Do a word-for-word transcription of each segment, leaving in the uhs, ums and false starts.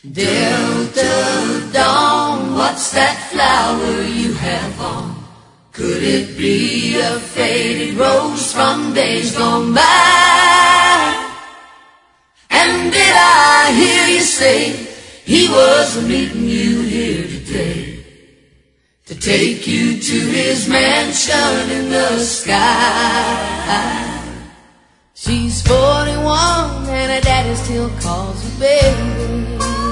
Delta Dawn, what's that flower you have on? Could it be a faded rose from days gone by? And did I hear you say he was meeting you here today to take you to his mansion in the sky? She's forty-one and her daddy still calls her baby.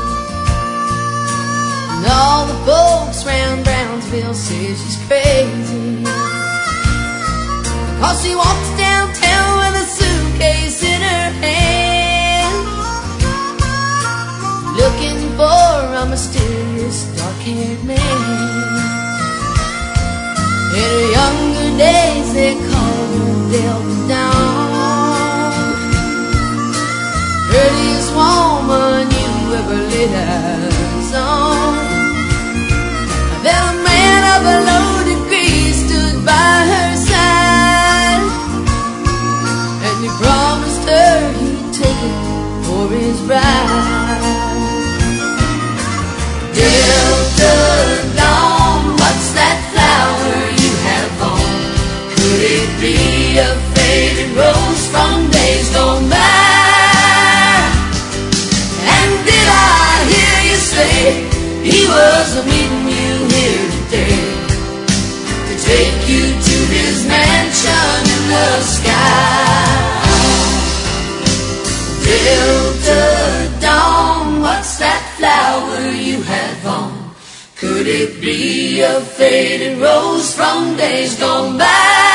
And all the folks round Brownsville say she's crazy, because she walks downtown with a suitcase in her hand, looking for a mysterious dark-haired man. In her younger days they called her Delta Dawn, prettiest woman you ever laid eyes on. Then a man of a low degree stood by her side, and he promised her he'd take her for his bride. Delta Dawn, what's that flower you have on? Could it be a faded rose from days gone by? And did I hear you say he was meeting you here today to take you to his mansion in the sky? Delta Dawn, what's that flower you have on? Could it be a faded rose from days gone by?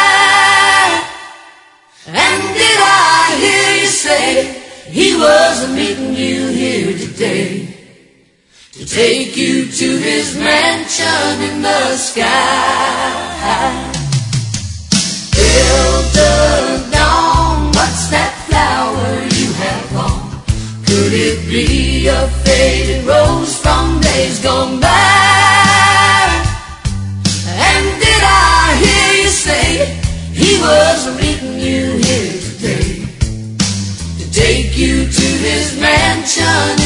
And did I hear you say he was meeting you here today to take you to his mansion in the sky? Delta Dawn, what's that flower you have on? Could it be a faded rose from days gone by? And did I hear you say he was meeting you here today to take you to his mansion